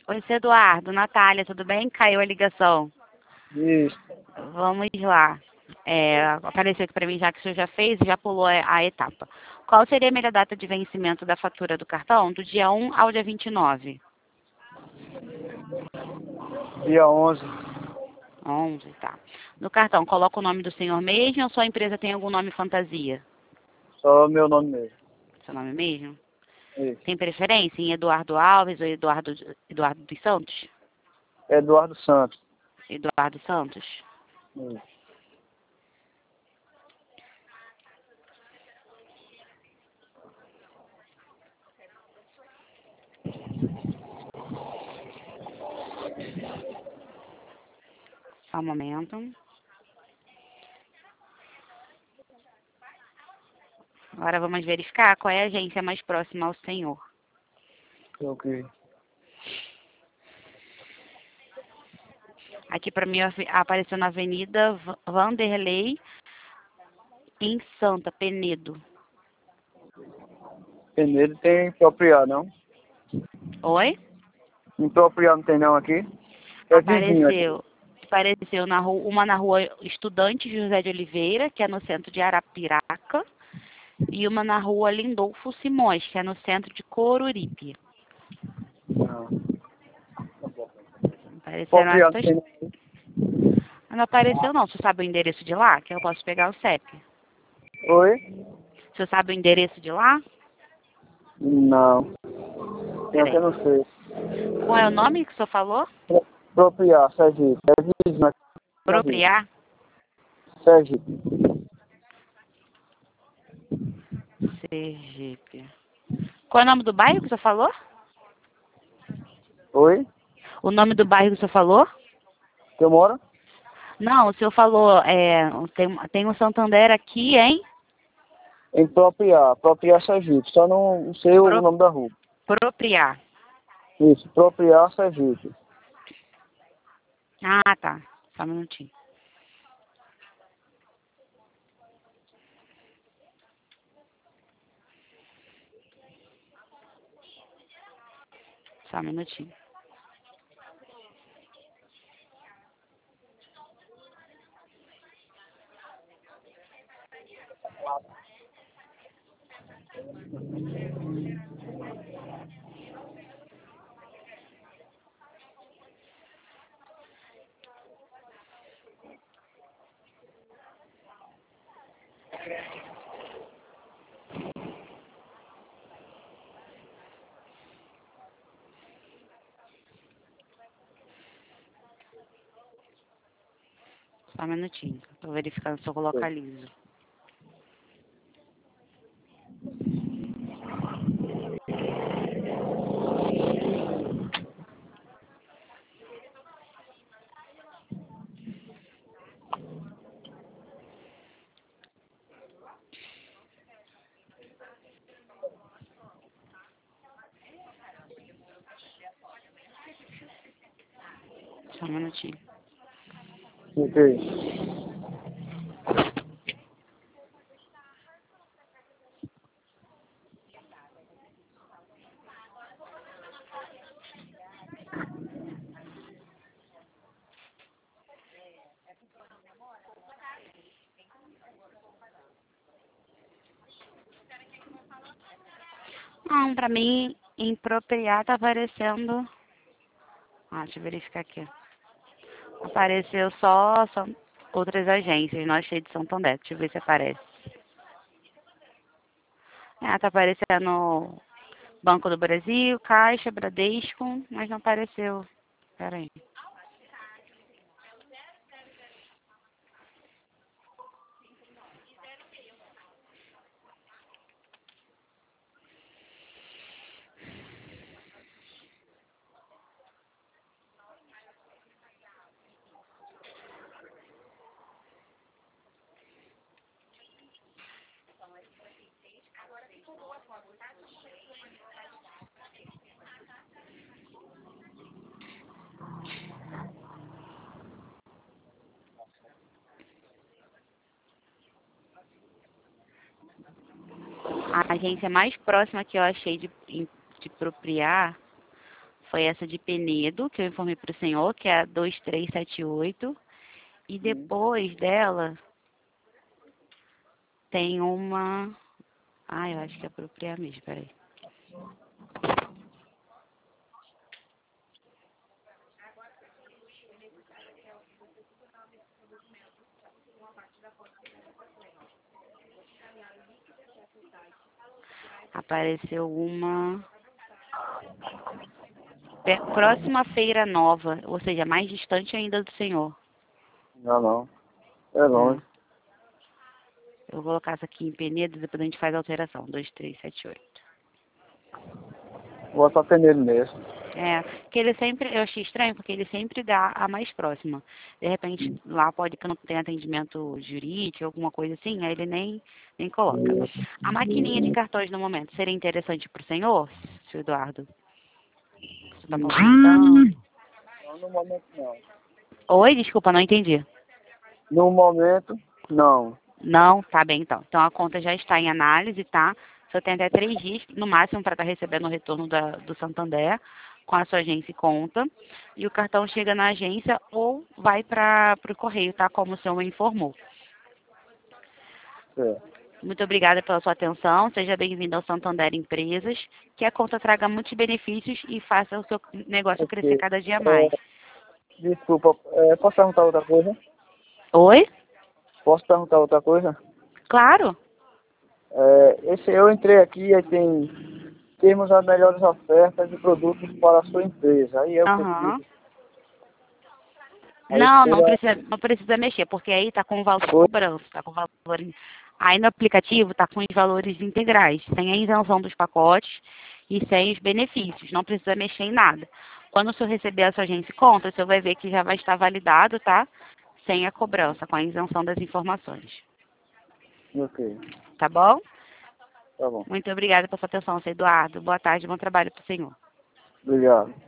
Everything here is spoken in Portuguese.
Oi, seu Eduardo, Natália, tudo bem? Caiu a ligação. Isso. Vamos lá. Apareceu aqui para mim já que o senhor já fez e já pulou a etapa. Qual seria a melhor data de vencimento da fatura do cartão? Do dia 1 ao dia 29? Dia 11. 11, tá. No cartão, coloca o nome do senhor mesmo ou sua empresa tem algum nome fantasia? Só meu nome mesmo. Seu nome mesmo? Isso. Tem preferência em Eduardo Alves ou Eduardo dos Santos? Eduardo Santos. Eduardo Santos? Isso. Só um momento. Agora vamos verificar qual é a agência mais próxima ao senhor. Ok. Aqui para mim apareceu na Avenida Vanderlei, em Santa Penedo. Penedo tem Propriar, não? Oi? Em Propriar não tem não aqui? É vizinho aqui. Apareceu uma na rua Estudante José de Oliveira, que é no centro de Arapiraca, e uma na rua Lindolfo Simões, que é no centro de Coruripe. Não. Apareceram Propriar não essas. tem não. Não apareceu não. Você sabe o endereço de lá? Que eu posso pegar o CEP. Oi? Você sabe o endereço de lá? Não. Eu que Peraí. não sei. Qual é o nome que o senhor falou? Propriar, Sergipe. É vizinho aqui na rua. Propriar? Sergipe. Sergipe. Qual é o nome do bairro que o senhor falou? Oi? O nome do bairro que o senhor falou? Que eu moro? Não, o senhor falou, tem um Santander aqui, hein? Em Propriar. Propriar, Sergipe. Só não sei o Pro, nome da rua. Propriar. Isso. Propriar, Sergipe. Ah, tá. Só um minutinho. Só um minutinho. Só um minutinho. Tô verificando se eu localizo. Só um minutinho. Ok. Não, pra mim, em Propriar tá aparecendo... Ah, deixa eu verificar aqui. Apareceu só outras agências, não achei de Santander. Deixa eu ver se aparece. Tá aparecendo Banco do Brasil, Caixa, Bradesco, mas não apareceu. Pera aí. A agência mais próxima que eu achei de Propriar Foi essa de Penedo, que eu informei para o senhor, que é a 2378. E depois dela tem uma... Ah, eu acho que é apropriar mesmo, peraí. Apareceu uma... Próxima Feira Nova, ou seja, mais distante ainda do senhor. Não. É longe. Eu vou colocar essa aqui em Penedo, depois a gente faz a alteração. 2378. Vou botar Penedo mesmo. É, que ele sempre, eu achei estranho, porque ele sempre dá a mais próxima. De repente, lá pode que não tenha atendimento jurídico, alguma coisa assim, aí ele nem coloca. A maquininha de cartões no momento seria interessante para o senhor, seu Eduardo? Você está movimentando? Não, no momento não. Oi, desculpa, não entendi. No momento, não. Não? Tá bem, então. Então a conta já está em análise, tá? Você tem até 3 dias, no máximo, para estar recebendo o retorno do Santander com a sua agência e conta. E o cartão chega na agência ou vai para o correio, tá? Como o senhor me informou. Certo. Muito obrigada pela sua atenção. Seja bem-vindo ao Santander Empresas. Que a conta traga muitos benefícios e faça o seu negócio crescer Ok. cada dia mais. Desculpa, posso perguntar outra coisa? Oi? Posso perguntar outra coisa? Claro. Eu entrei aqui e temos as melhores ofertas de produtos para a sua empresa. Aí eu Aham. preciso. Aí Não precisa mexer, porque aí tá com o valor de Oi? cobrança, tá com o valor. Aí no aplicativo tá com os valores integrais, sem a isenção dos pacotes e sem os benefícios. Não precisa mexer em nada. Quando o senhor receber a sua agência e conta, o senhor vai ver que já vai estar validado, tá? Sem a cobrança, com a isenção das informações. Ok, Tá bom? tá bom. Muito obrigada pela sua atenção, seu Eduardo. Boa tarde, bom trabalho pro senhor. Obrigado.